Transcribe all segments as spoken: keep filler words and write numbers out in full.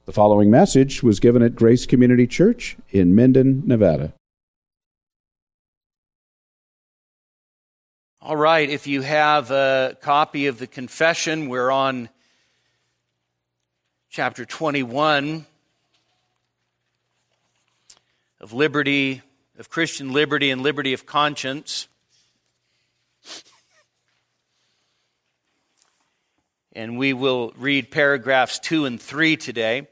The following message was given at Grace Community Church in Minden, Nevada. All right, if you have a copy of the confession, we're on chapter twenty-one of liberty, of Christian liberty and liberty of conscience. And we will read paragraphs two and three today.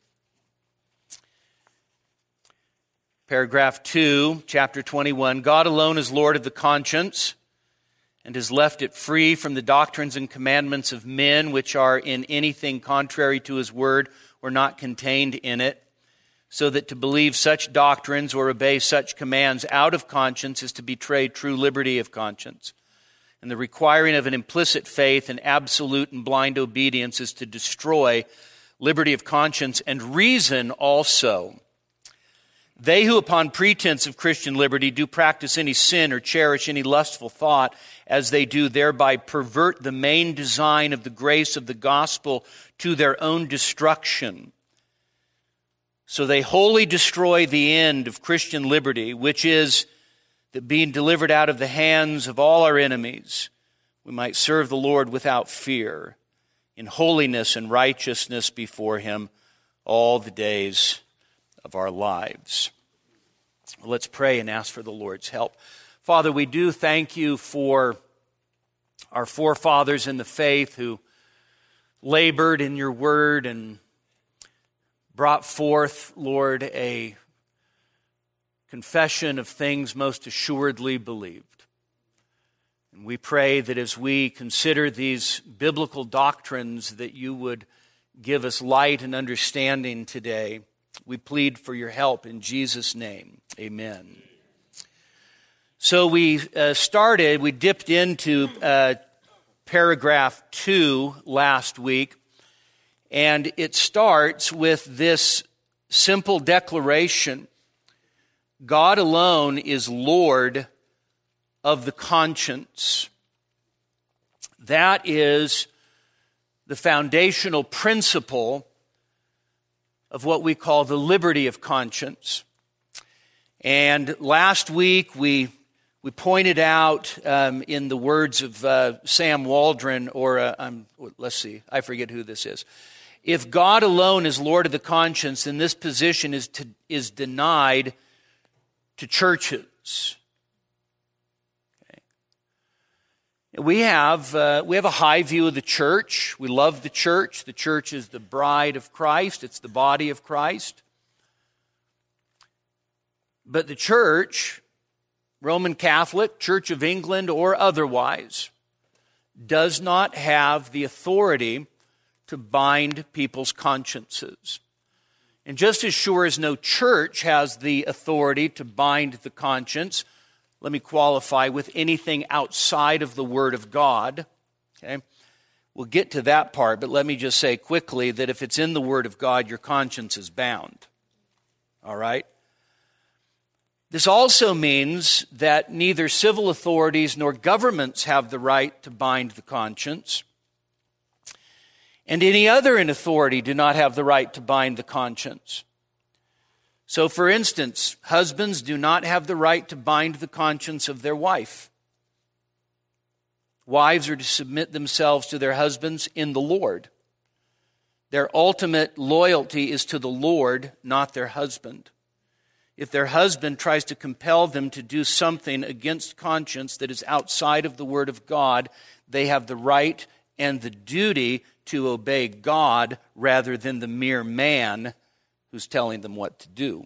Paragraph two, chapter twenty-one, God alone is Lord of the conscience, and has left it free from the doctrines and commandments of men, which are in anything contrary to his word or not contained in it, so that to believe such doctrines or obey such commands out of conscience is to betray true liberty of conscience. And the requiring of an implicit faith and absolute and blind obedience is to destroy liberty of conscience and reason also. They who upon pretense of Christian liberty do practice any sin or cherish any lustful thought, as they do thereby pervert the main design of the grace of the gospel to their own destruction. So they wholly destroy the end of Christian liberty, which is that being delivered out of the hands of all our enemies, we might serve the Lord without fear, in holiness and righteousness before Him all the days of our lives. Let's pray and ask for the Lord's help. Father, we do thank you for our forefathers in the faith who labored in your word and brought forth, Lord, a confession of things most assuredly believed. And we pray that as we consider these biblical doctrines, that you would give us light and understanding today. We plead for your help in Jesus' name. Amen. So we uh, started, we dipped into uh, paragraph two last week, and it starts with this simple declaration: God alone is Lord of the conscience. That is the foundational principle of what we call the liberty of conscience. And last week we we pointed out um, in the words of uh, Sam Waldron, or uh, um, let's see, I forget who this is. If God alone is Lord of the conscience, then this position is to, is denied to churches. Okay. We have uh, we have a high view of the church. We love the church. The church is the bride of Christ. It's the body of Christ. But the church, Roman Catholic, Church of England, or otherwise, does not have the authority to bind people's consciences. And just as sure as no church has the authority to bind the conscience, let me qualify with anything outside of the Word of God. Okay? We'll get to that part, but let me just say quickly that if it's in the Word of God, your conscience is bound. All right? This also means that neither civil authorities nor governments have the right to bind the conscience, and any other in authority do not have the right to bind the conscience. So, for instance, husbands do not have the right to bind the conscience of their wife. Wives are to submit themselves to their husbands in the Lord. Their ultimate loyalty is to the Lord, not their husband. If their husband tries to compel them to do something against conscience that is outside of the Word of God, they have the right and the duty to obey God rather than the mere man who's telling them what to do.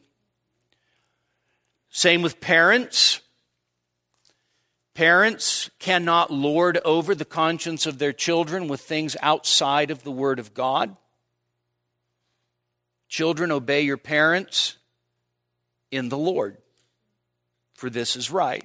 Same with parents. Parents cannot lord over the conscience of their children with things outside of the Word of God. Children, obey your parents in the Lord, for this is right.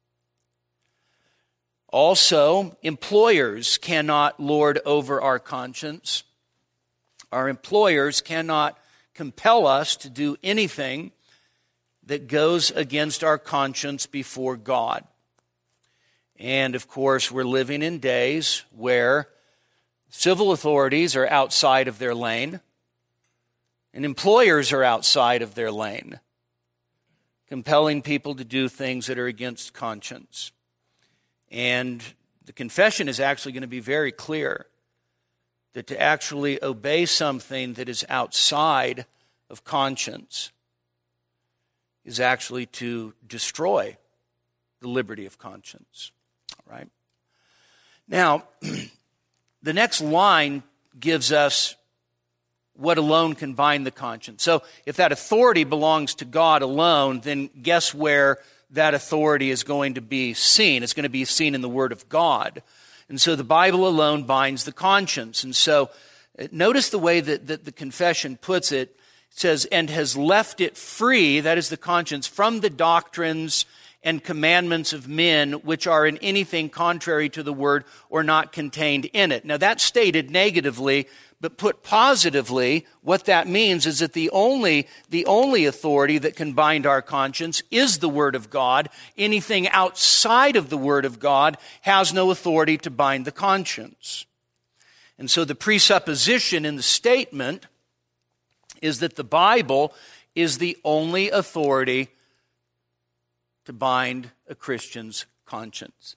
Also, employers cannot lord over our conscience. Our employers cannot compel us to do anything that goes against our conscience before God. And of course, we're living in days where civil authorities are outside of their lane. And employers are outside of their lane, compelling people to do things that are against conscience. And the confession is actually going to be very clear that to actually obey something that is outside of conscience is actually to destroy the liberty of conscience. All right? Now, the next line gives us what alone can bind the conscience. So if that authority belongs to God alone, then guess where that authority is going to be seen? It's going to be seen in the Word of God. And so the Bible alone binds the conscience. And so notice the way that, that the confession puts it. It says, and has left it free, that is the conscience, from the doctrines and commandments of men which are in anything contrary to the Word or not contained in it. Now that's stated negatively, but put positively, what that means is that the only, the only authority that can bind our conscience is the Word of God. Anything outside of the Word of God has no authority to bind the conscience. And so the presupposition in the statement is that the Bible is the only authority to bind a Christian's conscience.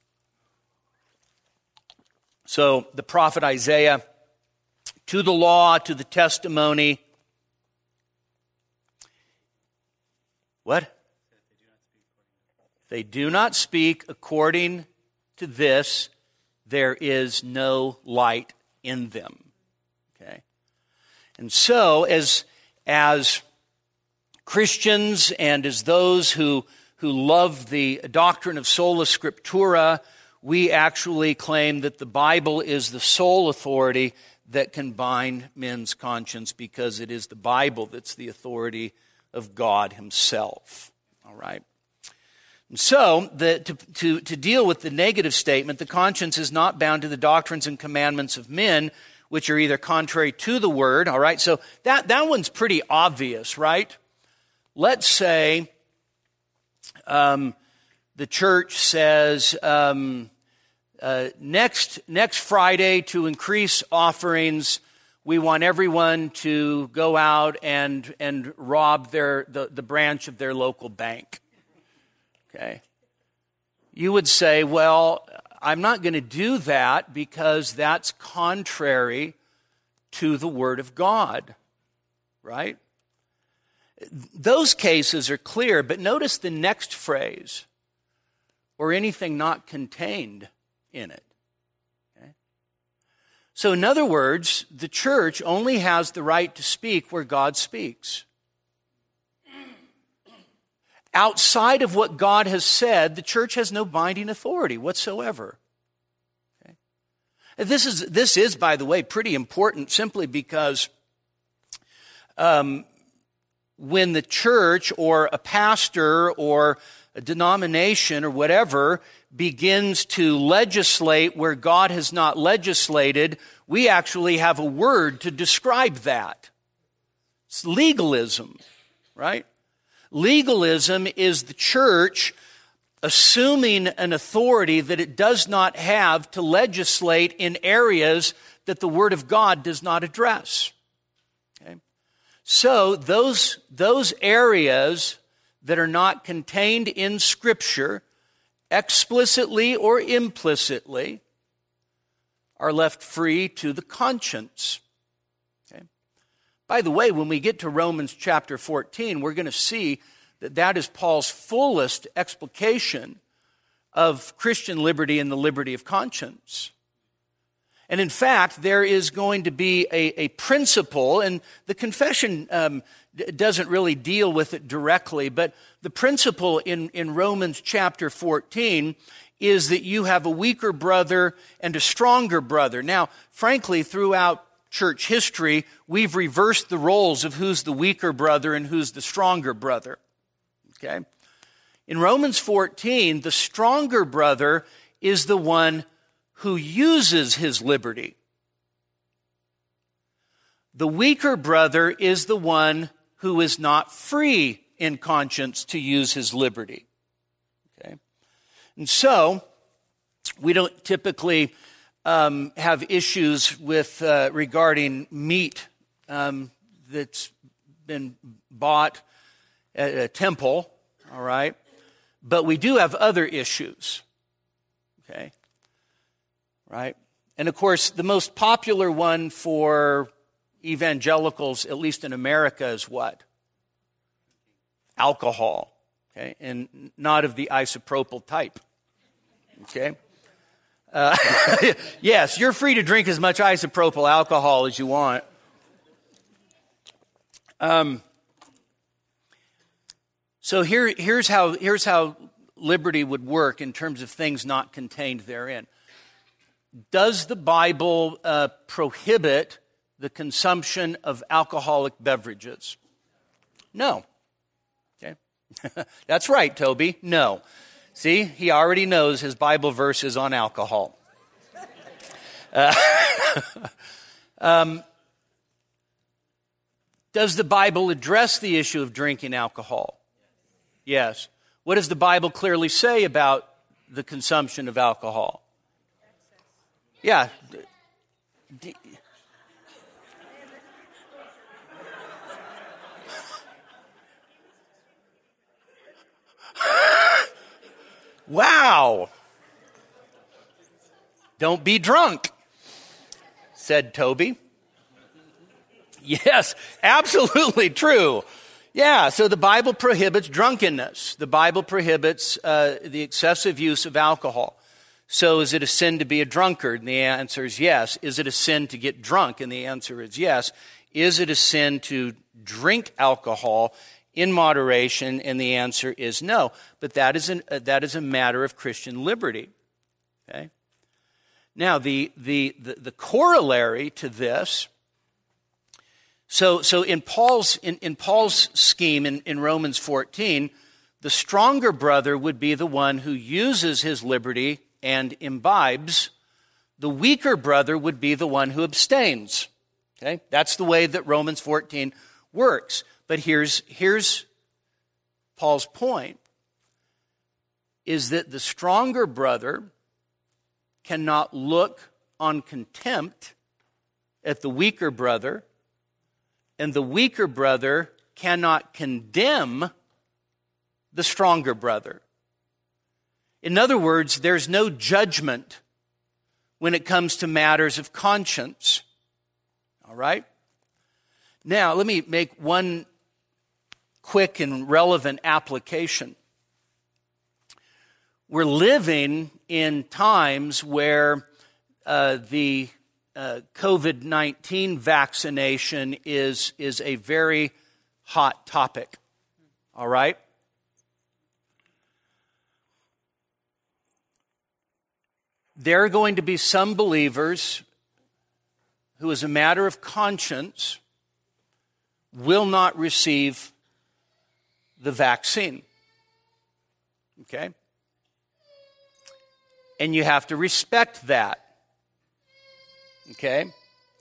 So the prophet Isaiah, to the law, to the testimony. What? If they do not speak according to this, there is no light in them. Okay? And so, as, as Christians and as those who, who love the doctrine of sola scriptura, we actually claim that the Bible is the sole authority that can bind men's conscience because it is the Bible that's the authority of God Himself. All right? And so, the, to, to, to deal with the negative statement, the conscience is not bound to the doctrines and commandments of men, which are either contrary to the Word. All right? So that, that one's pretty obvious, right? Let's say um, the church says, Um, Uh, next next Friday, to increase offerings, we want everyone to go out and and rob their the, the branch of their local bank. Okay. You would say, well, I'm not going to do that because that's contrary to the Word of God. Right? Those cases are clear, but notice the next phrase, or anything not contained in it. Okay? So in other words, the church only has the right to speak where God speaks. Outside of what God has said, the church has no binding authority whatsoever. Okay? This is, this is, by the way, pretty important simply because um, when the church or a pastor or a denomination or whatever begins to legislate where God has not legislated, we actually have a word to describe that. It's legalism, right? Legalism is the church assuming an authority that it does not have to legislate in areas that the Word of God does not address. Okay? So those, those areas that are not contained in Scripture, explicitly or implicitly, are left free to the conscience. Okay? By the way, when we get to Romans chapter fourteen, we're going to see that that is Paul's fullest explication of Christian liberty and the liberty of conscience. And in fact, there is going to be a, a principle, and the confession um, d- doesn't really deal with it directly, but the principle in, in Romans chapter fourteen is that you have a weaker brother and a stronger brother. Now, frankly, throughout church history, we've reversed the roles of who's the weaker brother and who's the stronger brother. Okay? In Romans fourteen, the stronger brother is the one who uses his liberty. The weaker brother is the one who is not free in conscience to use his liberty. Okay? And so, we don't typically um, have issues with uh, regarding meat um, that's been bought at a temple, all right? But we do have other issues, okay? Right? And of course, the most popular one for evangelicals, at least in America, is what? Alcohol, okay? And not of the isopropyl type, okay? Uh, yes, you're free to drink as much isopropyl alcohol as you want. Um, so here, here's how here's how liberty would work in terms of things not contained therein. Does the Bible uh, prohibit the consumption of alcoholic beverages? No. Okay, that's right, Toby. No. See, he already knows his Bible verse is on alcohol. Uh, um, does the Bible address the issue of drinking alcohol? Yes. What does the Bible clearly say about the consumption of alcohol? Yeah. D- Wow. Don't be drunk, said Toby. Yes, absolutely true. Yeah, so the Bible prohibits drunkenness. The Bible prohibits uh, the excessive use of alcohol. So is it a sin to be a drunkard? And the answer is yes. Is it a sin to get drunk? And the answer is yes. Is it a sin to drink alcohol in moderation? And the answer is no. But that is, an, uh, that is a matter of Christian liberty. Okay? Now, the, the, the, the corollary to this, so, so in Paul's, in, in Paul's scheme in, in Romans fourteen, the stronger brother would be the one who uses his liberty and imbibes. The weaker brother would be the one who abstains. Okay? That's the way that Romans fourteen works. But here's, here's Paul's point, is that the stronger brother cannot look on contempt at the weaker brother, and the weaker brother cannot condemn the stronger brother. In other words, there's no judgment when it comes to matters of conscience. All right? Now, let me make one quick and relevant application. We're living in times where uh, the uh, covid nineteen vaccination is, is a very hot topic. All right? There are going to be some believers who, as a matter of conscience, will not receive the vaccine. Okay? And you have to respect that. Okay?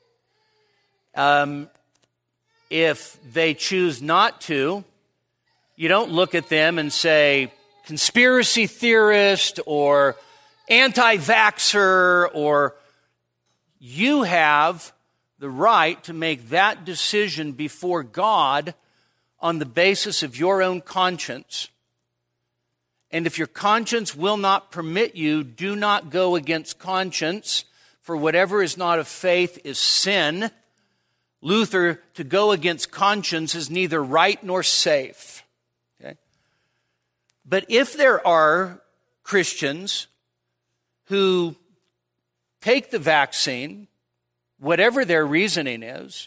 Um, if they choose not to, you don't look at them and say, conspiracy theorist or anti-vaxxer, or you have the right to make that decision before God on the basis of your own conscience. And if your conscience will not permit you, do not go against conscience, for whatever is not of faith is sin. Luther, to go against conscience is neither right nor safe. Okay? But if there are Christians who take the vaccine, whatever their reasoning is,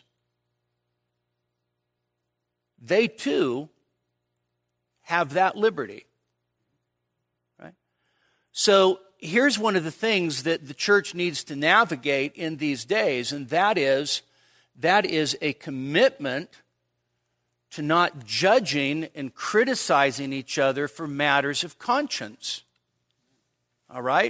they too have that liberty. Right? So here's one of the things that the church needs to navigate in these days, and that is, that is a commitment to not judging and criticizing each other for matters of conscience. All right?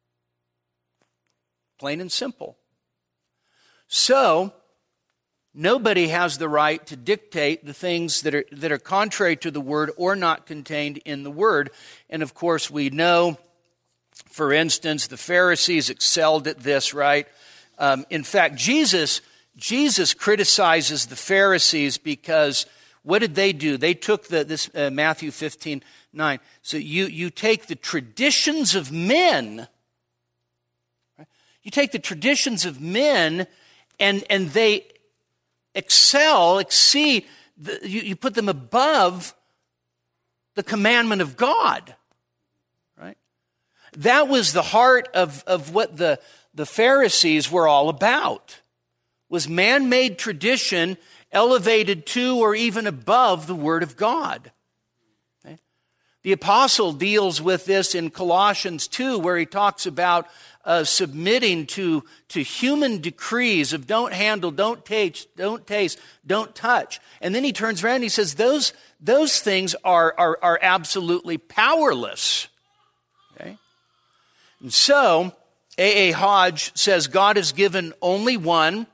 Plain and simple. So, nobody has the right to dictate the things that are that are contrary to the Word or not contained in the Word. And of course, we know, for instance, the Pharisees excelled at this, right? Um, in fact, Jesus Jesus criticizes the Pharisees because what did they do? They took the, this uh, Matthew fifteen nine. So you, you take the traditions of men, right? You take the traditions of men and, and they excel, exceed, the, you, you put them above the commandment of God, right? That was the heart of, of what the, the Pharisees were all about, was man-made tradition elevated to or even above the Word of God. Okay? The apostle deals with this in Colossians two, where he talks about uh, submitting to, to human decrees of don't handle, don't taste, don't taste, don't touch. And then he turns around and he says those, those things are, are, are absolutely powerless. Okay? And so, A A Hodge says God has given only one,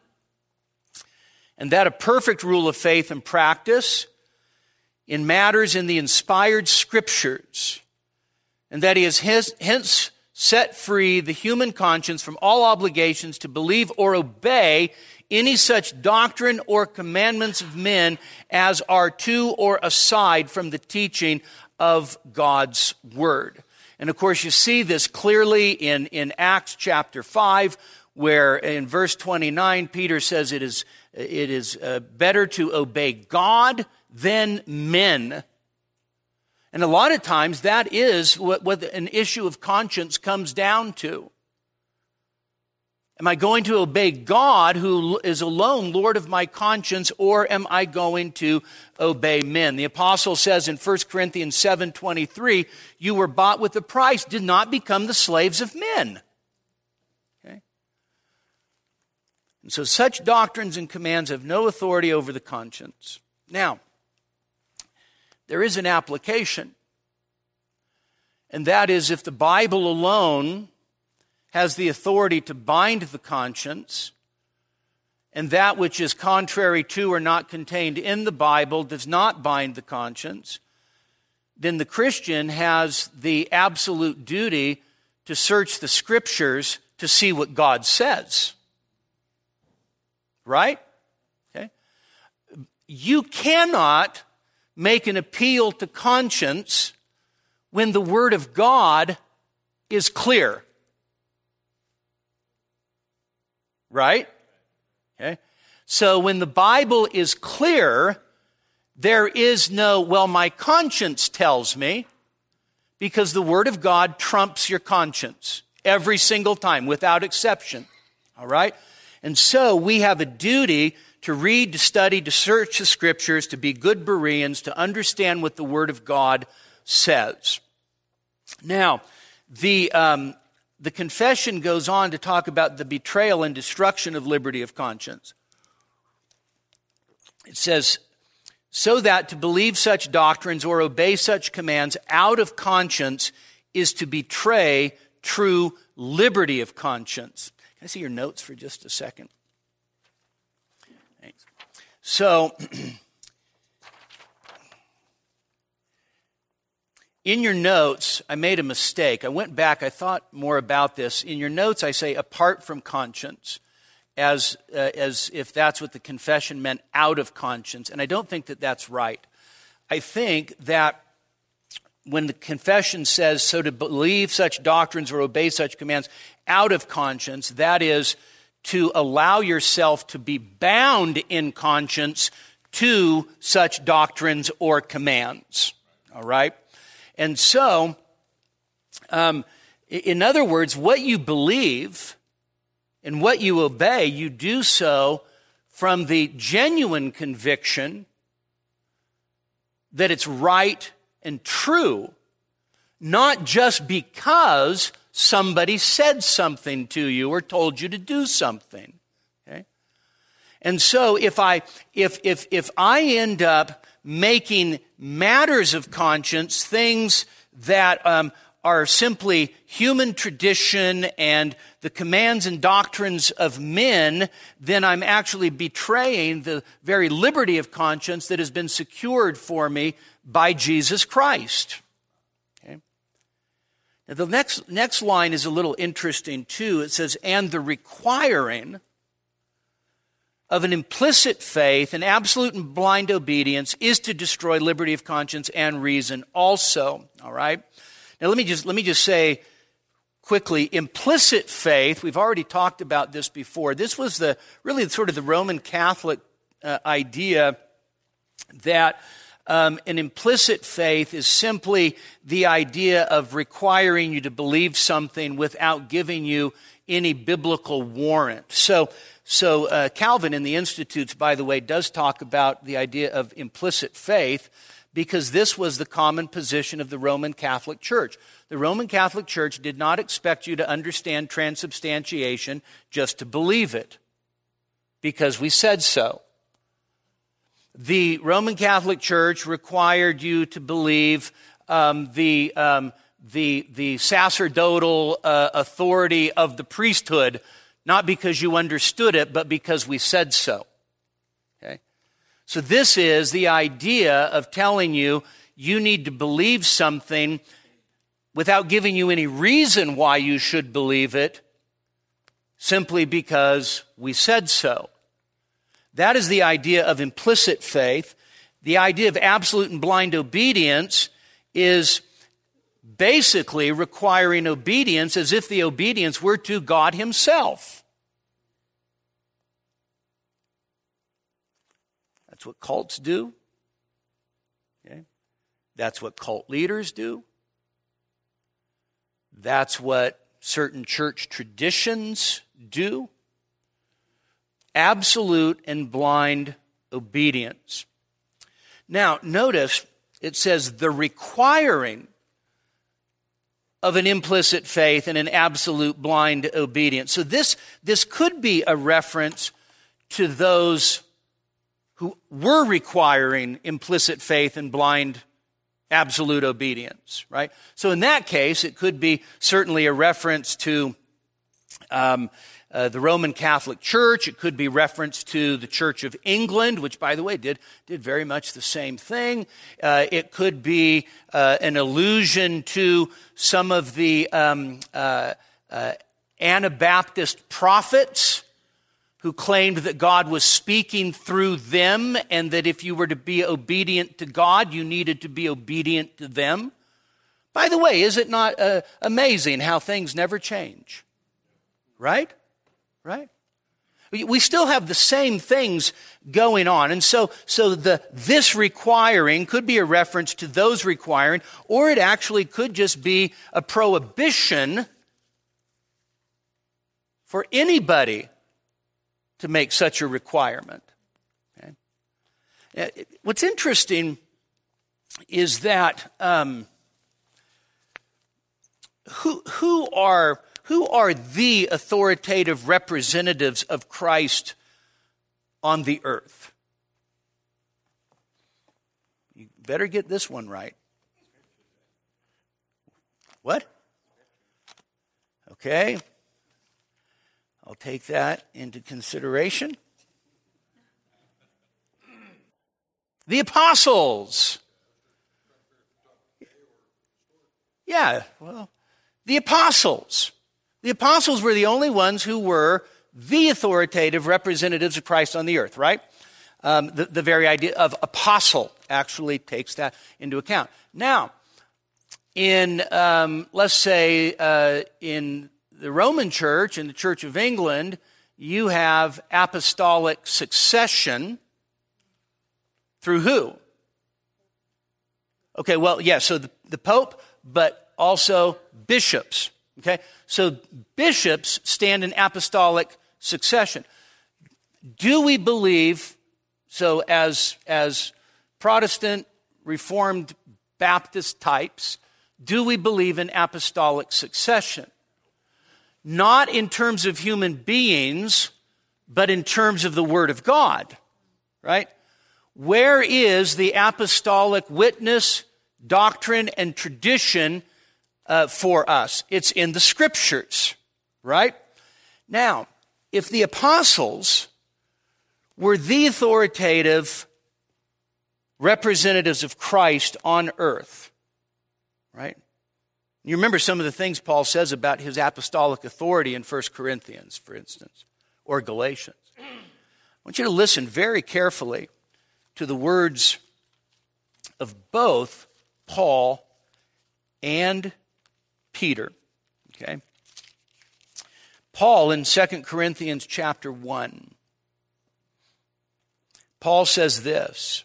and that a perfect rule of faith and practice in matters in the inspired scriptures, and that he has hence set free the human conscience from all obligations to believe or obey any such doctrine or commandments of men as are to or aside from the teaching of God's Word. And of course, you see this clearly in, in Acts chapter five, where in verse twenty-nine, Peter says it is, it is uh, better to obey God than men. And a lot of times that is what, what an issue of conscience comes down to. Am I going to obey God, who is alone Lord of my conscience, or am I going to obey men? The apostle says in First Corinthians seven twenty-three, you were bought with a price, did not become the slaves of men. Okay? And so such doctrines and commands have no authority over the conscience. Now, there is an application, and that is if the Bible alone has the authority to bind the conscience, and that which is contrary to or not contained in the Bible does not bind the conscience, then the Christian has the absolute duty to search the Scriptures to see what God says. Right? Okay. You cannot make an appeal to conscience when the Word of God is clear. Right? Okay. So when the Bible is clear, there is no, well, my conscience tells me, because the Word of God trumps your conscience every single time, without exception. All right? And so we have a duty to read, to study, to search the Scriptures, to be good Bereans, to understand what the Word of God says. Now, the um, the confession goes on to talk about the betrayal and destruction of liberty of conscience. It says, so that to believe such doctrines or obey such commands out of conscience is to betray true liberty of conscience. Can I see your notes for just a second? Thanks. So, in your notes, I made a mistake. I went back, I thought more about this. In your notes, I say apart from conscience, as uh, as if that's what the confession meant, out of conscience. And I don't think that that's right. I think that when the confession says, so to believe such doctrines or obey such commands out of conscience, that is to allow yourself to be bound in conscience to such doctrines or commands. All right? And so, um, in other words, what you believe and what you obey, you do so from the genuine conviction that it's right and true, not just because somebody said something to you or told you to do something. Okay? And so if I if if if I end up making matters of conscience things that um, are simply human tradition and the commands and doctrines of men, then I'm actually betraying the very liberty of conscience that has been secured for me by Jesus Christ. Okay? Now the next, next line is a little interesting too. It says, and the requiring of an implicit faith, an absolute and blind obedience, is to destroy liberty of conscience and reason also. All right? Now let me just let me just say quickly, implicit faith, we've already talked about this before. This was the really sort of the Roman Catholic uh, idea that um, an implicit faith is simply the idea of requiring you to believe something without giving you any biblical warrant. So So uh, Calvin in the Institutes, by the way, does talk about the idea of implicit faith because this was the common position of the Roman Catholic Church. The Roman Catholic Church did not expect you to understand transubstantiation just to believe it because we said so. The Roman Catholic Church required you to believe um, the, um, the, the sacerdotal uh, authority of the priesthood, not because you understood it, but because we said so. Okay? So this is the idea of telling you you need to believe something without giving you any reason why you should believe it, simply because we said so. That is the idea of implicit faith. The idea of absolute and blind obedience is basically requiring obedience as if the obedience were to God himself. That's what cults do. Okay? That's what cult leaders do. That's what certain church traditions do. Absolute and blind obedience. Now, notice it says the requiring of an implicit faith and an absolute blind obedience. So this, this could be a reference to those who were requiring implicit faith and blind absolute obedience, right? So in that case, it could be certainly a reference to um, uh, the Roman Catholic Church. It could be reference to the Church of England, which, by the way, did, did very much the same thing. Uh, it could be uh, an allusion to some of the um, uh, uh, Anabaptist prophets who claimed that God was speaking through them and that if you were to be obedient to God, you needed to be obedient to them. By the way, is it not uh, amazing how things never change? Right? Right? We, we still have the same things going on. And so, so the this requiring could be a reference to those requiring, or it actually could just be a prohibition for anybody to make such a requirement. Okay? What's interesting is that um, who who are who are the authoritative representatives of Christ on the earth? You better get this one right. What? Okay. I'll take that into consideration. The apostles. Yeah, well, the apostles. The apostles were the only ones who were the authoritative representatives of Christ on the earth, right? Um, the, the very idea of apostle actually takes that into account. Now, in, um, let's say, uh, in the Roman Church, in the Church of England, you have apostolic succession through who? Okay, well, yeah, so the, the Pope, but also bishops. Okay, so bishops stand in apostolic succession. Do we believe, so as, as Protestant, Reformed, Baptist types, do we believe in apostolic succession? Not in terms of human beings, but in terms of the Word of God, right? Where is the apostolic witness, doctrine, and tradition uh, for us? It's in the Scriptures, right? Now, if the apostles were the authoritative representatives of Christ on earth, right? You remember some of the things Paul says about his apostolic authority in First Corinthians, for instance, or Galatians. I want you to listen very carefully to the words of both Paul and Peter. Okay? Paul in Second Corinthians chapter one. Paul says this,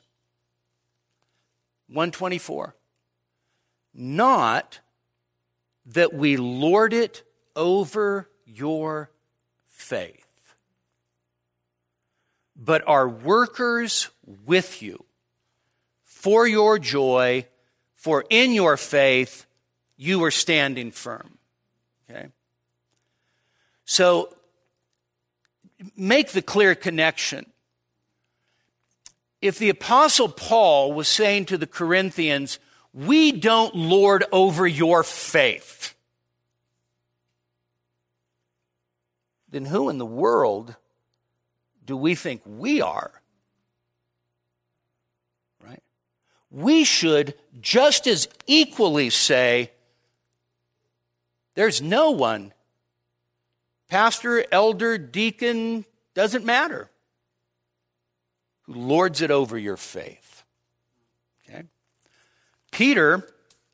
one twenty-four, not that we lord it over your faith, but are workers with you for your joy, for in your faith you are standing firm. Okay? So, make the clear connection. If the Apostle Paul was saying to the Corinthians, we don't lord over your faith, then who in the world do we think we are? Right? We should just as equally say, there's no one, pastor, elder, deacon, doesn't matter, who lords it over your faith. Okay? Peter, of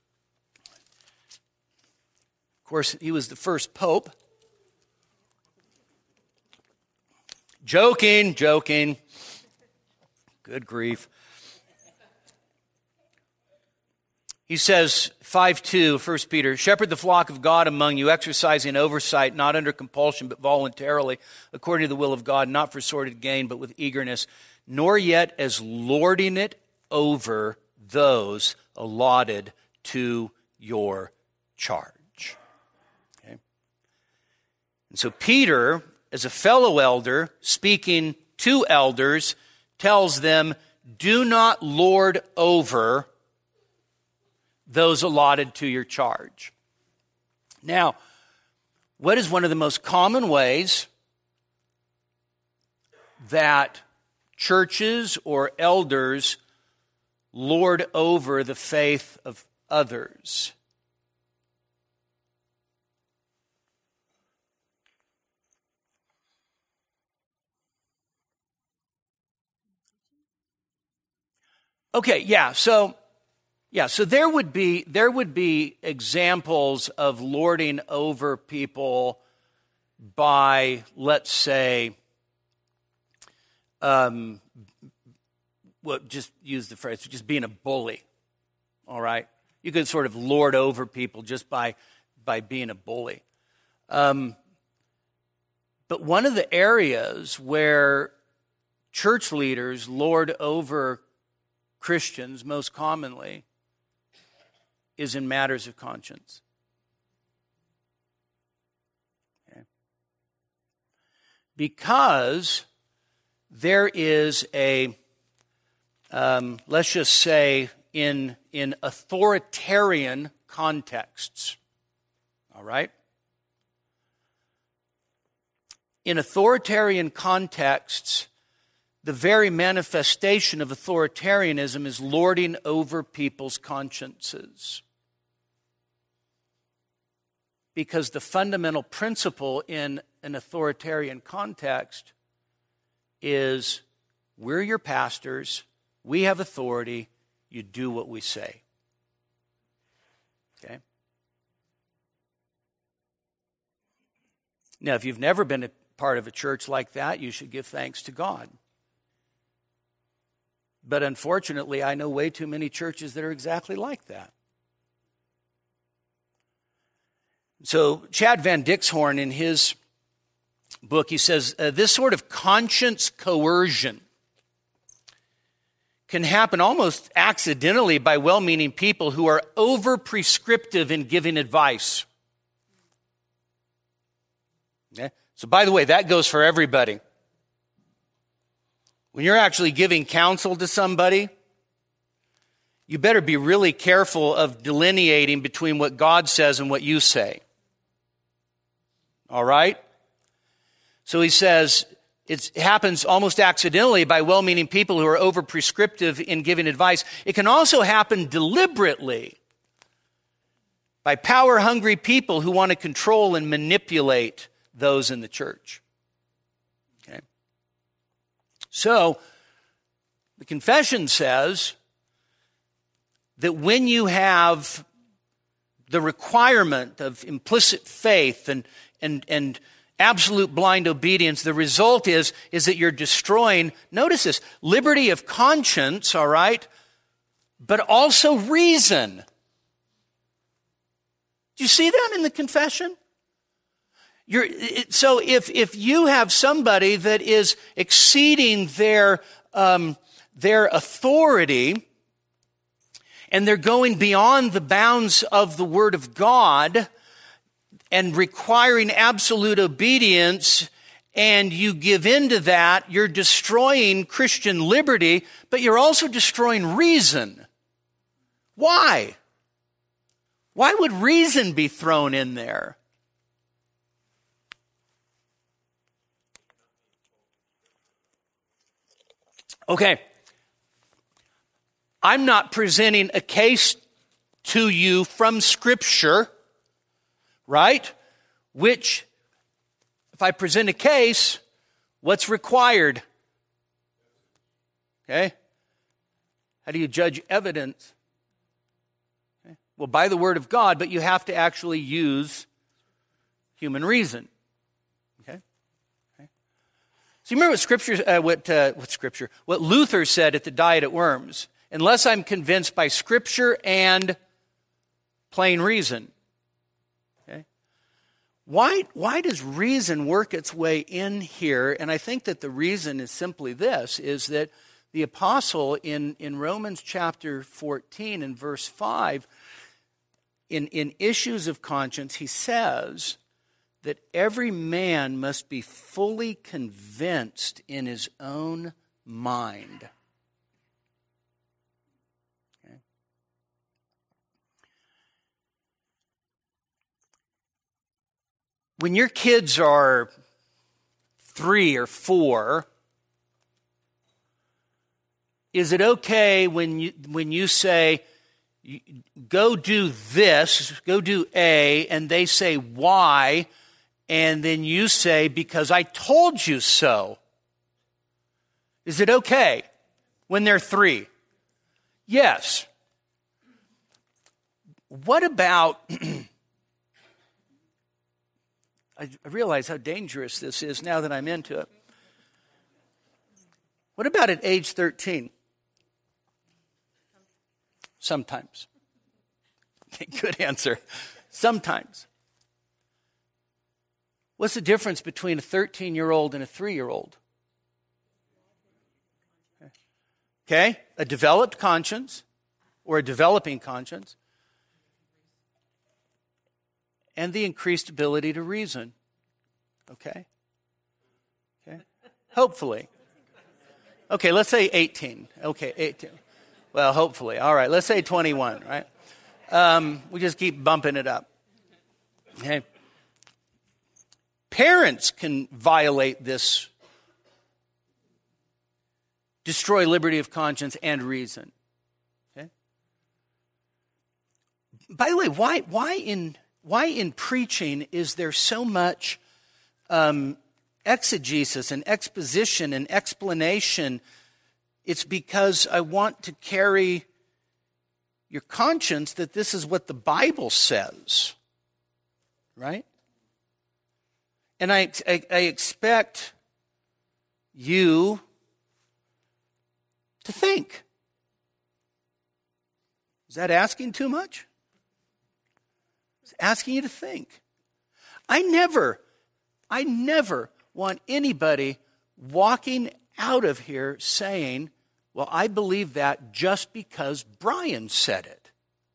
course, he was the first pope. Joking, joking. Good grief. He says, five two, First Peter, shepherd the flock of God among you, exercising oversight, not under compulsion, but voluntarily, according to the will of God, not for sordid gain, but with eagerness, nor yet as lording it over those allotted to your charge. Okay? And so Peter, as a fellow elder, speaking to elders, tells them, do not lord over those allotted to your charge. Now, what is one of the most common ways that churches or elders lord over the faith of others? Okay, yeah, so yeah, so there would be there would be examples of lording over people by, let's say, um, well, just use the phrase, just being a bully. All right, you could sort of lord over people just by by being a bully. Um, but one of the areas where church leaders lord over Christians most commonly is in matters of conscience. Okay. Because there is a, um, let's just say, in, in authoritarian contexts, all right? In authoritarian contexts, the very manifestation of authoritarianism is lording over people's consciences. Because the fundamental principle in an authoritarian context is, we're your pastors, we have authority, you do what we say. Okay? Now, if you've never been a part of a church like that, you should give thanks to God. But unfortunately, I know way too many churches that are exactly like that. So Chad Van Dixhorn, in his book, he says, uh, this sort of conscience coercion can happen almost accidentally by well-meaning people who are over-prescriptive in giving advice. Okay? So by the way, that goes for everybody. When you're actually giving counsel to somebody, you better be really careful of delineating between what God says and what you say. All right? So he says, it happens almost accidentally by well-meaning people who are over-prescriptive in giving advice. It can also happen deliberately by power-hungry people who want to control and manipulate those in the church. Okay? So, the confession says that when you have the requirement of implicit faith and, and, and absolute blind obedience, the result is, is that you're destroying, notice this, liberty of conscience, all right, but also reason. Do you see that in the confession? You're, it, so if, if you have somebody that is exceeding their, um, their authority, and they're going beyond the bounds of the Word of God and requiring absolute obedience, and you give in to that, you're destroying Christian liberty, but you're also destroying reason. Why? Why would reason be thrown in there? Okay. I'm not presenting a case to you from Scripture, right? Which, if I present a case, what's required? Okay? How do you judge evidence? Okay. Well, by the Word of God, but you have to actually use human reason. Okay? Okay. So you remember what Scripture, uh, what, uh, what Scripture, what Luther said at the Diet at Worms? Unless I'm convinced by Scripture and plain reason. Okay? Why, why does reason work its way in here? And I think that the reason is simply this, is that the apostle in, in Romans chapter fourteen and verse five, in, in issues of conscience, he says that every man must be fully convinced in his own mind. When your kids are three or four, is it okay when you when you say, go do this, go do A, and they say why, and then you say, because I told you so? Is it okay when they're three? Yes. What about... I realize how dangerous this is now that I'm into it. What about at age thirteen? Sometimes. Good answer. Sometimes. What's the difference between a thirteen-year-old and a three-year-old? Okay, a developed conscience or a developing conscience, and the increased ability to reason. Okay? Okay? Hopefully. Okay, let's say eighteen. Okay, eighteen. Well, hopefully. All right, let's say twenty-one, right? Um, we just keep bumping it up. Okay? Parents can violate this, destroy liberty of conscience and reason. Okay? By the way, why, why in... Why in preaching is there so much um, exegesis and exposition and explanation? It's because I want to carry your conscience that this is what the Bible says, right? And I, I, I expect you to think. Is that asking too much? Asking you to think. I never, I never want anybody walking out of here saying, well, I believe that just because Brian said it.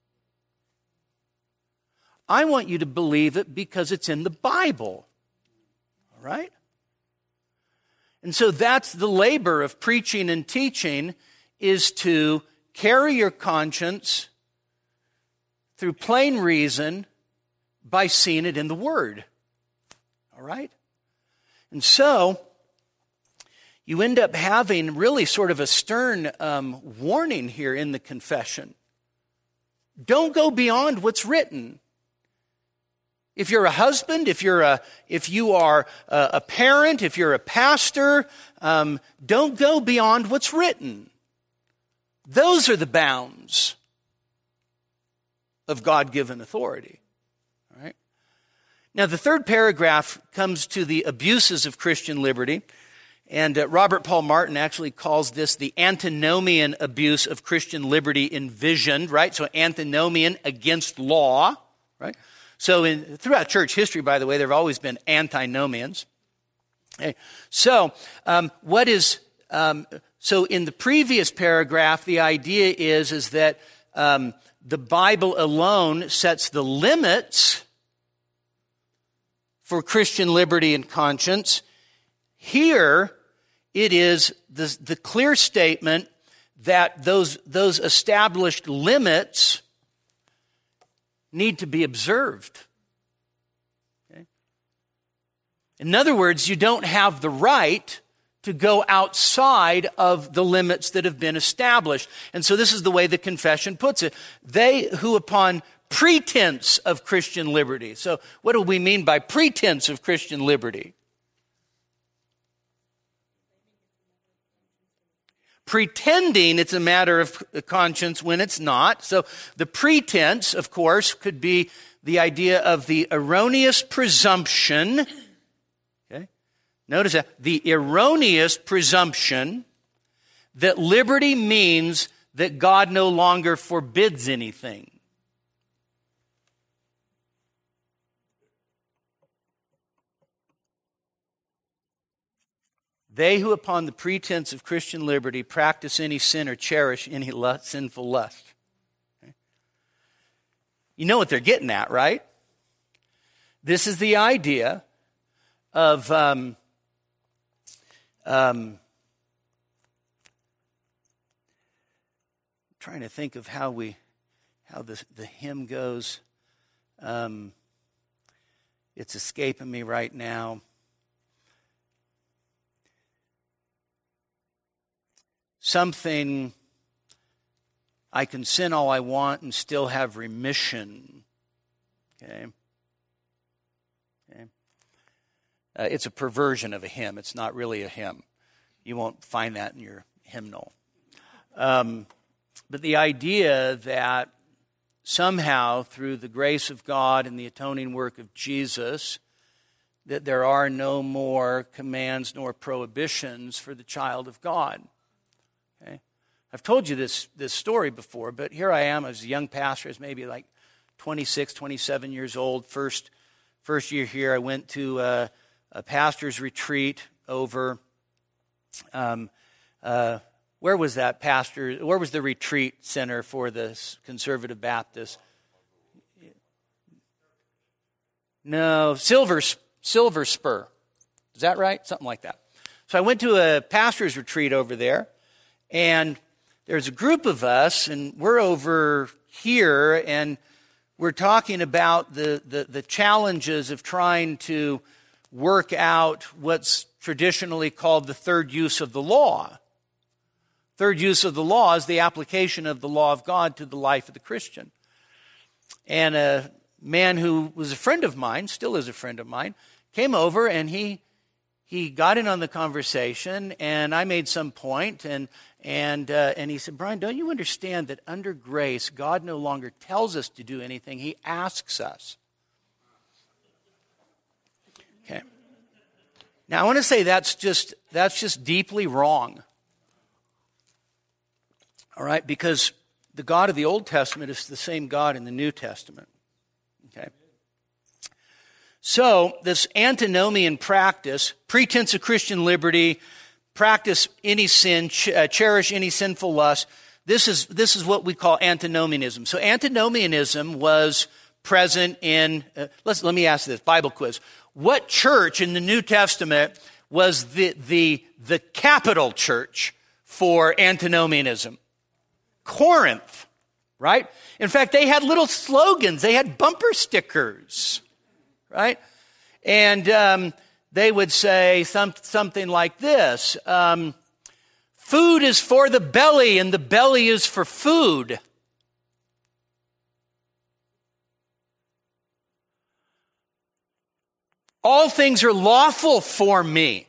I want you to believe it because it's in the Bible. All right? And so that's the labor of preaching and teaching, is to carry your conscience through plain reason by seeing it in the Word. All right? And so, you end up having really sort of a stern um, warning here in the confession. Don't go beyond what's written. If you're a husband, if you're a, if you are a, a parent, if you're a pastor, um, don't go beyond what's written. Those are the bounds of God-given authority. All right? Now, the third paragraph comes to the abuses of Christian liberty. And uh, Robert Paul Martin actually calls this the antinomian abuse of Christian liberty envisioned, right? So antinomian, against law, right? So in, throughout church history, by the way, there have always been antinomians. Okay. So um, what is, um, so in the previous paragraph, the idea is, is that um, the Bible alone sets the limits for Christian liberty and conscience. Here, it is the, the clear statement that those, those established limits need to be observed. Okay? In other words, you don't have the right to go outside of the limits that have been established. And so this is the way the confession puts it. They who upon pretense of Christian liberty. So what do we mean by pretense of Christian liberty? Pretending it's a matter of conscience when it's not. So the pretense, of course, could be the idea of the erroneous presumption. Okay? Notice that. The erroneous presumption that liberty means that God no longer forbids anything. They who upon the pretense of Christian liberty practice any sin or cherish any lust, sinful lust. Okay. You know what they're getting at, right? This is the idea of um, um, trying to think of how we, how the, the hymn goes. Um, it's escaping me right now. Something, I can sin all I want and still have remission. Okay? Okay. Uh, it's a perversion of a hymn. It's not really a hymn. You won't find that in your hymnal. Um, but the idea that somehow through the grace of God and the atoning work of Jesus, that there are no more commands nor prohibitions for the child of God. Okay. I've told you this, this story before, but here I am as a young pastor, as maybe like twenty-six, twenty-seven years old. First, first year here, I went to a, a pastor's retreat over, um, uh, where was that pastor? Where was the retreat center for the Conservative Baptist? No, Silver, Silver Spur. Is that right? Something like that. So I went to a pastor's retreat over there. And there's a group of us, and we're over here, and we're talking about the, the, the challenges of trying to work out what's traditionally called the third use of the law. Third use of the law is the application of the law of God to the life of the Christian. And a man who was a friend of mine, still is a friend of mine, came over and he he got in on the conversation, and I made some point, and and uh, and he said, Brian, don't you understand that under grace, God no longer tells us to do anything, He asks us. Okay. Now I want to say that's just that's just deeply wrong. All right, because the God of the Old Testament is the same God in the New Testament. Okay. So, this antinomian practice, pretense of Christian liberty, practice any sin, ch- uh, cherish any sinful lust, this is, this is what we call antinomianism. So, antinomianism was present in, uh, let's, let me ask this, Bible quiz. What church in the New Testament was the, the, the capital church for antinomianism? Corinth, right? In fact, they had little slogans. They had bumper stickers. Right? And um, they would say some, something like this. Um, food is for the belly and the belly is for food. All things are lawful for me.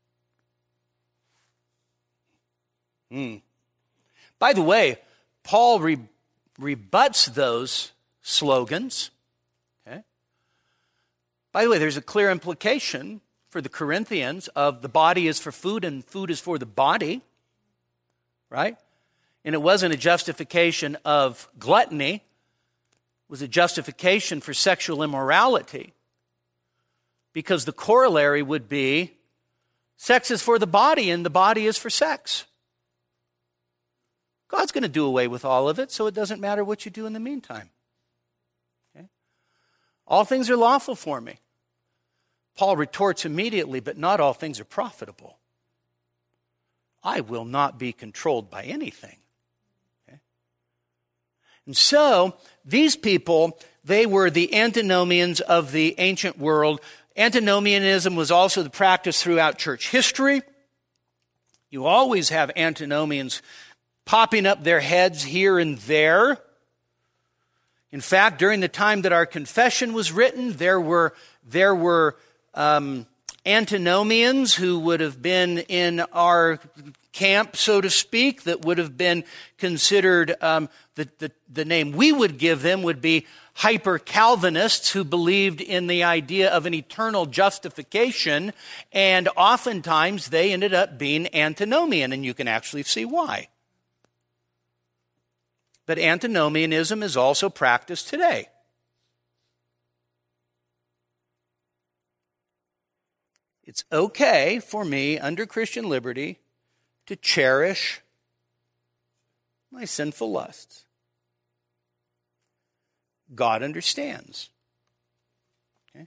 Hmm. By the way, Paul re- rebuts those slogans. Okay? By the way, there's a clear implication for the Corinthians of the body is for food and food is for the body, right? And it wasn't a justification of gluttony. It was a justification for sexual immorality. Because the corollary would be sex is for the body and the body is for sex. God's going to do away with all of it, so it doesn't matter what you do in the meantime. Okay? All things are lawful for me. Paul retorts immediately, but not all things are profitable. I will not be controlled by anything. Okay? And so, these people, they were the antinomians of the ancient world. Antinomianism was also the practice throughout church history. You always have antinomians popping up their heads here and there. In fact, during the time that our confession was written, there were, there were um, antinomians who would have been in our camp, so to speak, that would have been considered, um, the, the, the name we would give them would be hyper-Calvinists who believed in the idea of an eternal justification, and oftentimes they ended up being antinomian, and you can actually see why. But antinomianism is also practiced today. It's okay for me, under Christian liberty, to cherish my sinful lusts. God understands. Okay?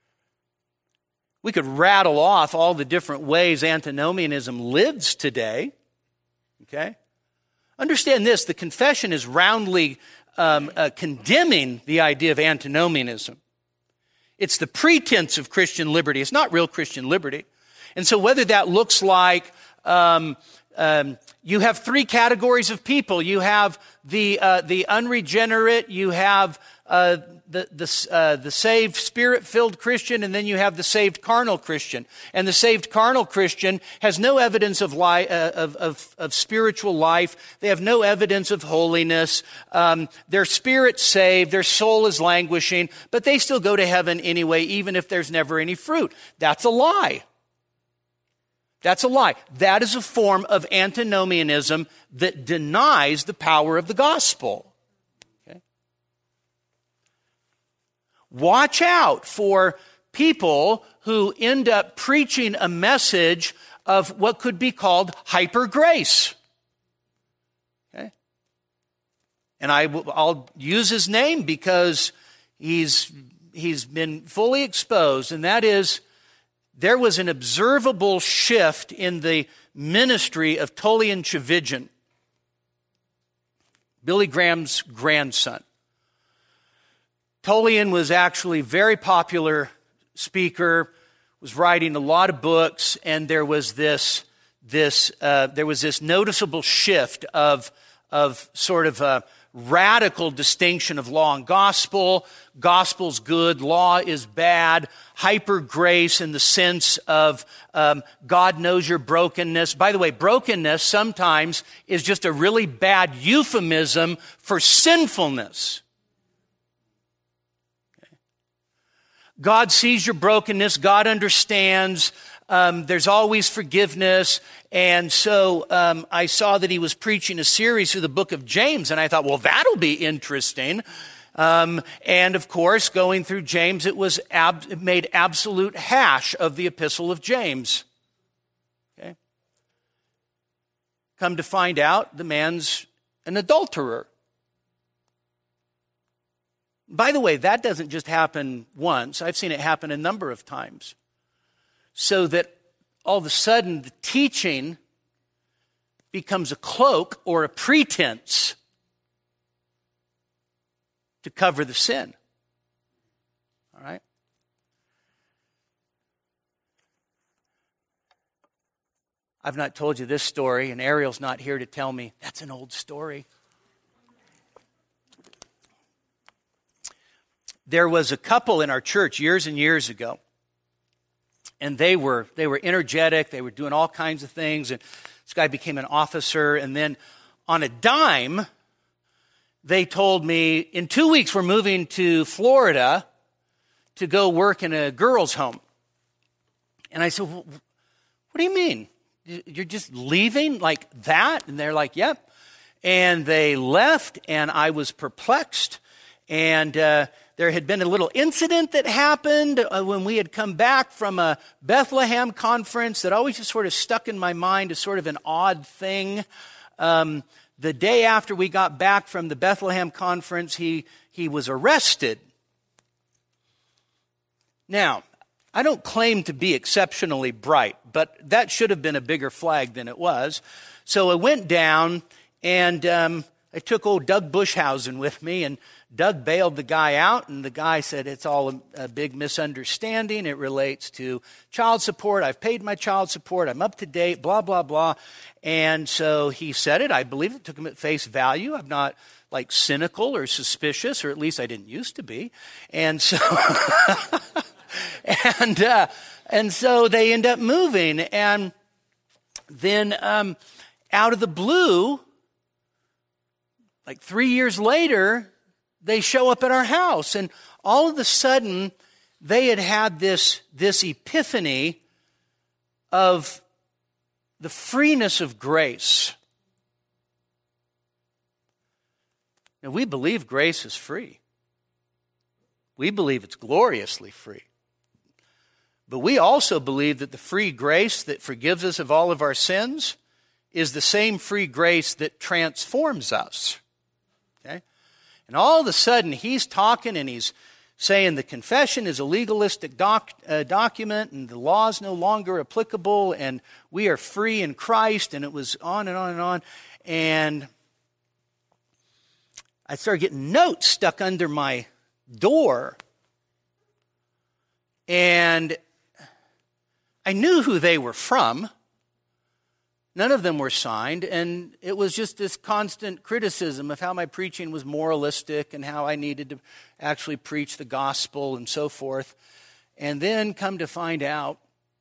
We could rattle off all the different ways antinomianism lives today. Okay? Understand this, the confession is roundly um, uh, condemning the idea of antinomianism. It's the pretense of Christian liberty. It's not real Christian liberty. And so whether that looks like um, um, you have three categories of people. You have the uh, the unregenerate, you have uh, the the uh, the saved Spirit-filled Christian, and then you have the saved carnal Christian. And the saved carnal Christian has no evidence of li- uh, of, of of spiritual life. They have no evidence of holiness. Um, their spirit's saved, their soul is languishing, but they still go to heaven anyway, even if there's never any fruit. That's a lie. That's a lie. That is a form of antinomianism that denies the power of the gospel. Okay? Watch out for people who end up preaching a message of what could be called hyper grace. Okay? And I, I'll use his name because he's, he's been fully exposed, and that is, there was an observable shift in the ministry of Tullian Tchividjian, Billy Graham's grandson. Tullian was actually a very popular speaker, was writing a lot of books, and there was this this uh, there was this noticeable shift of of sort of a radical distinction of law and gospel. Gospel's good, law is bad. Hyper grace in the sense of um, God knows your brokenness. By the way, brokenness sometimes is just a really bad euphemism for sinfulness. Okay. God sees your brokenness. God understands. Um, there's always forgiveness. And so um, I saw that he was preaching a series through the book of James, and I thought, well, that'll be interesting. Um, and of course, going through James, it was ab- it made absolute hash of the epistle of James. Okay. Come to find out, the man's an adulterer. By the way, that doesn't just happen once. I've seen it happen a number of times. So that all of a sudden the teaching becomes a cloak or a pretense to cover the sin. All right? I've not told you this story, and Ariel's not here to tell me that's an old story. There was a couple in our church years and years ago. And they were they were energetic. They were doing all kinds of things. And this guy became an officer. And then on a dime, they told me, in two weeks we're moving to Florida to go work in a girls' home. And I said, well, what do you mean? You're just leaving like that? And they're like, yep. And they left, and I was perplexed. And uh, there had been a little incident that happened uh, when we had come back from a Bethlehem conference that always just sort of stuck in my mind as sort of an odd thing. Um, the day after we got back from the Bethlehem conference, he, he was arrested. Now, I don't claim to be exceptionally bright, but that should have been a bigger flag than it was. So I went down, and um, I took old Doug Bushhausen with me, and Doug bailed the guy out, and the guy said, it's all a, a big misunderstanding. It relates to child support. I've paid my child support. I'm up to date, blah, blah, blah. And so he said it. I believe it. Took him at face value. I'm not like cynical or suspicious, or at least I didn't used to be. And so... And uh, and so they end up moving, and then um, out of the blue, like three years later, they show up at our house, and all of a sudden, they had had this this epiphany of the freeness of grace. Now, we believe grace is free. We believe it's gloriously free. But we also believe that the free grace that forgives us of all of our sins is the same free grace that transforms us. Okay? And all of a sudden, he's talking and he's saying the confession is a legalistic doc, uh, document and the law is no longer applicable and we are free in Christ, and it was on and on and on. And I started getting notes stuck under my door. And I knew who they were from. None of them were signed, and it was just this constant criticism of how my preaching was moralistic and how I needed to actually preach the gospel and so forth. And then come to find out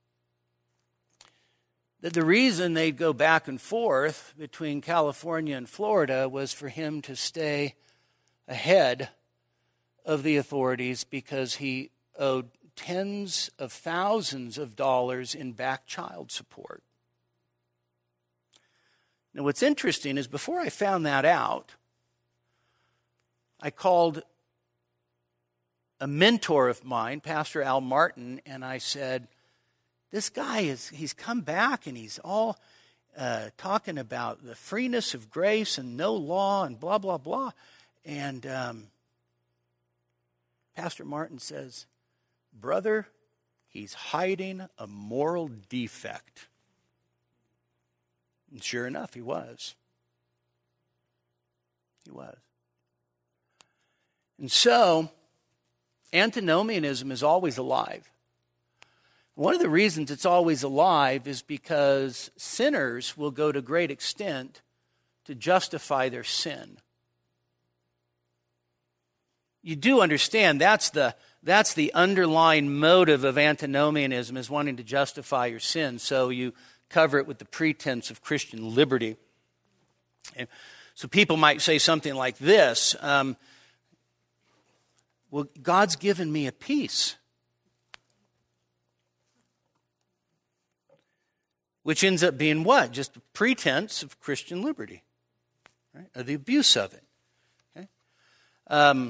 that the reason they'd go back and forth between California and Florida was for him to stay ahead of the authorities because he owed tens of thousands of dollars in back child support. Now, what's interesting is before I found that out, I called a mentor of mine, Pastor Al Martin, and I said, this guy, is he's come back and he's all uh, talking about the freeness of grace and no law and blah, blah, blah. And um, Pastor Martin says, brother, he's hiding a moral defect. And sure enough, he was. He was. And so, antinomianism is always alive. One of the reasons it's always alive is because sinners will go to great extent to justify their sin. You do understand that's the That's the underlying motive of antinomianism, is wanting to justify your sin. So you cover it with the pretense of Christian liberty. And so people might say something like this, um, well, God's given me a peace. Which ends up being what? Just a pretense of Christian liberty, right? Or the abuse of it. Okay? Um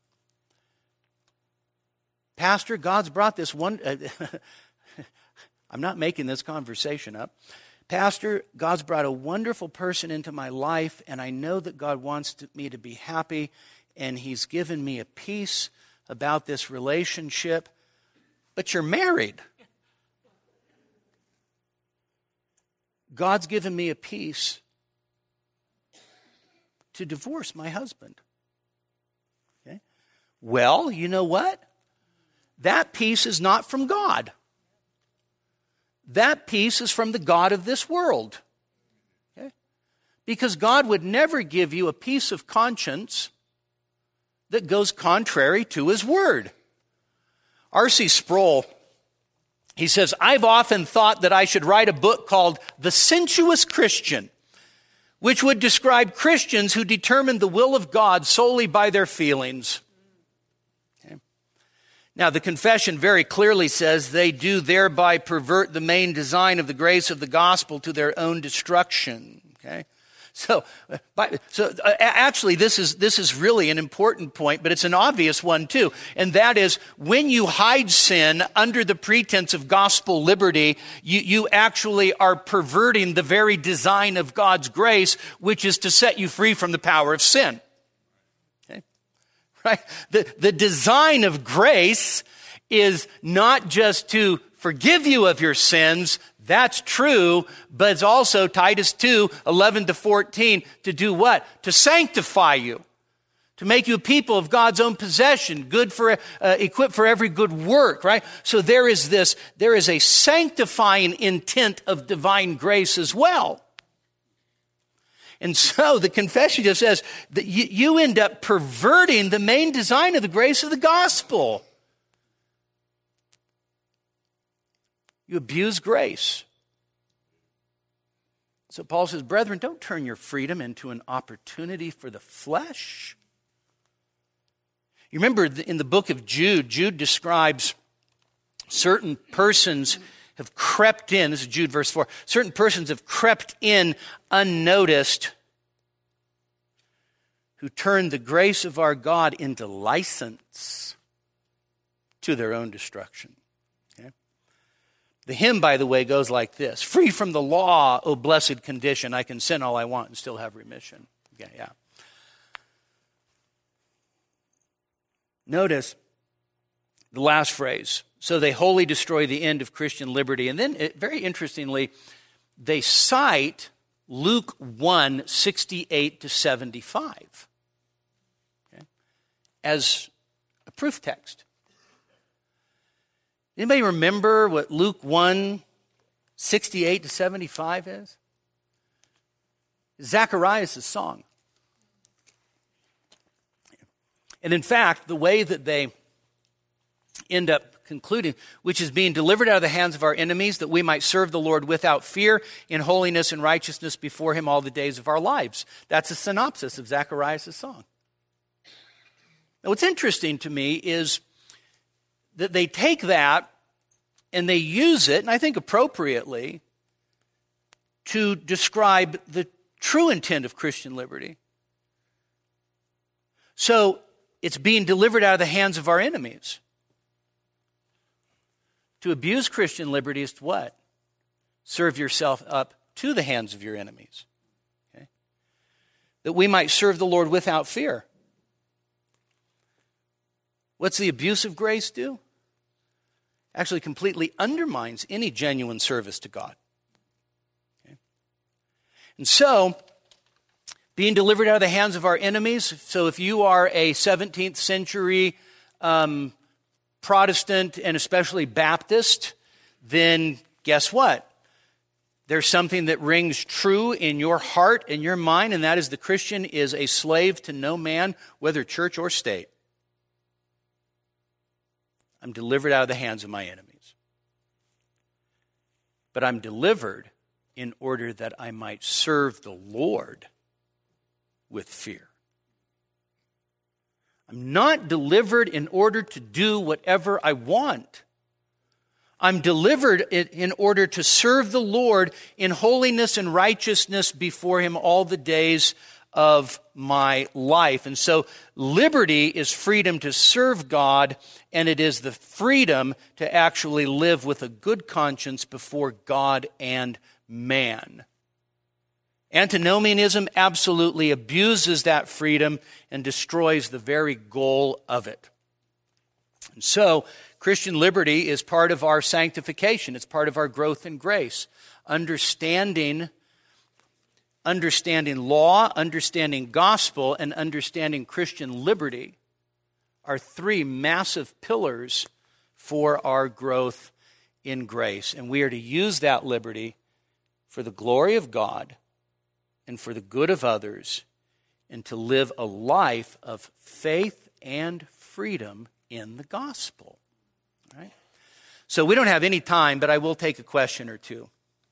Pastor, God's brought this one, uh, I'm not making this conversation up. Pastor, God's brought a wonderful person into my life, and I know that God wants to, me to be happy, and he's given me a peace about this relationship, but you're married. God's given me a peace to divorce my husband. Okay? Well, you know what? That peace is not from God. That peace is from the God of this world. Okay? Because God would never give you a peace of conscience that goes contrary to his word. R C Sproul, He says, I've often thought that I should write a book called The Sensuous Christian, which would describe Christians who determine the will of God solely by their feelings. Okay. Now, the confession very clearly says they do thereby pervert the main design of the grace of the gospel to their own destruction. Okay. So, but, so uh, actually, this is this is really an important point, but it's an obvious one too, and that is when you hide sin under the pretense of gospel liberty, you, you actually are perverting the very design of God's grace, which is to set you free from the power of sin. Okay, right? The the design of grace is not just to forgive you of your sins. That's true, but it's also Titus two, eleven to fourteen, to do what? To sanctify you, to make you a people of God's own possession, good for, uh, equipped for every good work, right? So there is this, there is a sanctifying intent of divine grace as well. And so the confession just says that you, you end up perverting the main design of the grace of the gospel. You abuse grace. So Paul says, brethren, don't turn your freedom into an opportunity for the flesh. You remember in the book of Jude, Jude describes certain persons have crept in. This is Jude verse four. Certain persons have crept in unnoticed who turned the grace of our God into license to their own destruction. The hymn, by the way, goes like this. Free from the law, O blessed condition, I can sin all I want and still have remission. Okay, yeah. Notice the last phrase. So they wholly destroy the end of Christian liberty. And then, it, very interestingly, they cite Luke one, sixty-eight to seventy-five okay, as a proof text. Anybody remember what Luke one, sixty-eight to seventy-five is? Zacharias' song. And in fact, the way that they end up concluding, which is being delivered out of the hands of our enemies, that we might serve the Lord without fear, in holiness and righteousness before him all the days of our lives. That's a synopsis of Zacharias' song. Now, what's interesting to me is that they take that and they use it, and I think appropriately, to describe the true intent of Christian liberty. So it's being delivered out of the hands of our enemies. To abuse Christian liberty is to what? Serve yourself up to the hands of your enemies. Okay? That we might serve the Lord without fear. What's the abuse of grace do? Actually completely undermines any genuine service to God. Okay? And so, being delivered out of the hands of our enemies, so if you are a seventeenth century um, Protestant and especially Baptist, then guess what? There's something that rings true in your heart and your mind, and that is the Christian is a slave to no man, whether church or state. I'm delivered out of the hands of my enemies. But I'm delivered in order that I might serve the Lord with fear. I'm not delivered in order to do whatever I want. I'm delivered in order to serve the Lord in holiness and righteousness before him all the days of my life. And so liberty is freedom to serve God, and it is the freedom to actually live with a good conscience before God and man. Antinomianism absolutely abuses that freedom and destroys the very goal of it. And so Christian liberty is part of our sanctification. It's part of our growth in grace. Understanding Understanding law, understanding gospel, and understanding Christian liberty are three massive pillars for our growth in grace. And we are to use that liberty for the glory of God and for the good of others, and to live a life of faith and freedom in the gospel. All right? So we don't have any time, but I will take a question or two.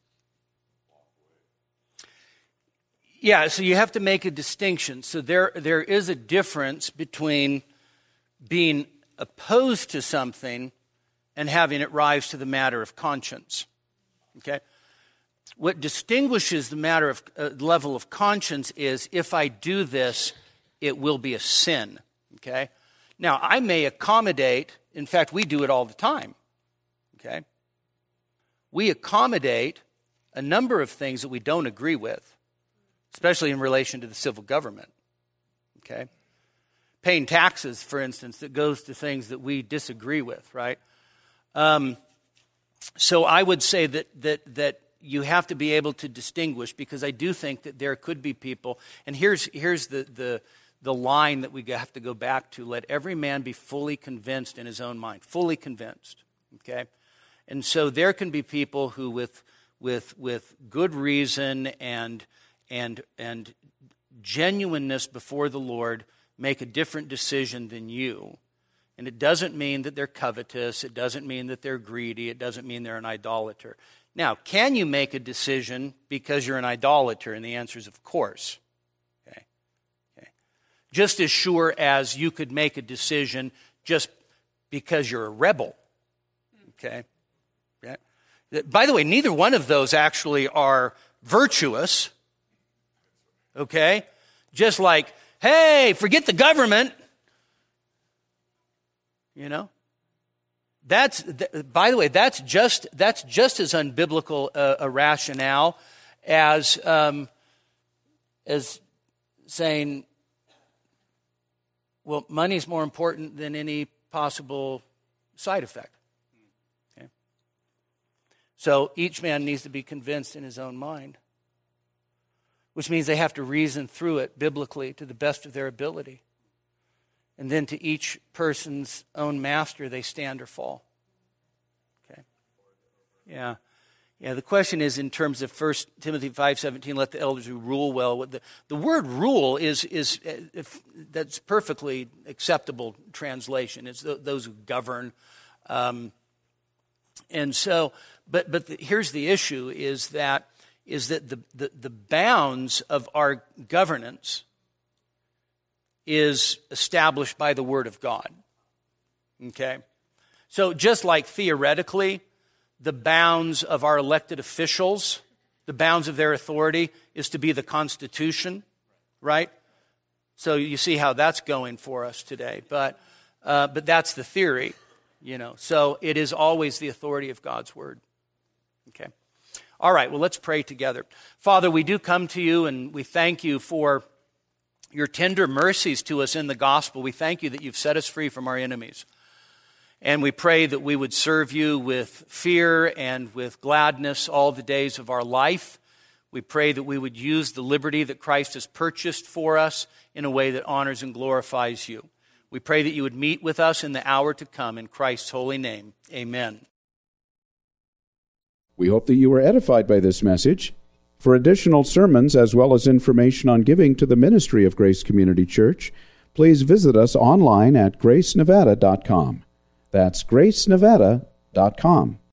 Yeah, so you have to make a distinction. So there, there is a difference between being opposed to something and having it rise to the matter of conscience. Okay? What distinguishes the matter of uh, level of conscience is if I do this, it will be a sin. Okay? Now, I may accommodate, in fact, we do it all the time. Okay? We accommodate a number of things that we don't agree with, especially in relation to the civil government. Okay? Paying taxes, for instance, that goes to things that we disagree with, right? Um, so I would say that that that you have to be able to distinguish, because I do think that there could be people, and here's here's the the the line that we have to go back to: let every man be fully convinced in his own mind, fully convinced. Okay? And so there can be people who, with with with good reason and and and genuineness before the Lord, make a different decision than you. And it doesn't mean that they're covetous. It doesn't mean that they're greedy. It doesn't mean they're an idolater. Now, can you make a decision because you're an idolater? And the answer is, of course. Okay. Okay. Just as sure as you could make a decision just because you're a rebel. Okay. Yeah. By the way, neither one of those actually are virtuous. Okay? Just like, hey, forget the government. You know? That's, by the way, that's just that's just as unbiblical a, a rationale as um, as saying, well, money's more important than any possible side effect. Okay? So each man needs to be convinced in his own mind, which means they have to reason through it biblically to the best of their ability. And then to each person's own master, they stand or fall. Okay? Yeah. Yeah, the question is in terms of First Timothy five seventeen, let the elders who rule well. The, the word rule is, is if, that's perfectly acceptable translation. It's th- those who govern. Um, and so, but but the, here's the issue is that is that the, the, the bounds of our governance is established by the Word of God. Okay? So just like theoretically, the bounds of our elected officials, the bounds of their authority is to be the Constitution, right? So you see how that's going for us today. But uh, but that's the theory, you know. So it is always the authority of God's Word. Okay? All right, well, let's pray together. Father, we do come to you and we thank you for your tender mercies to us in the gospel. We thank you that you've set us free from our enemies. And we pray that we would serve you with fear and with gladness all the days of our life. We pray that we would use the liberty that Christ has purchased for us in a way that honors and glorifies you. We pray that you would meet with us in the hour to come. In Christ's holy name, amen. We hope that you were edified by this message. For additional sermons as well as information on giving to the ministry of Grace Community Church, please visit us online at grace nevada dot com. That's grace nevada dot com.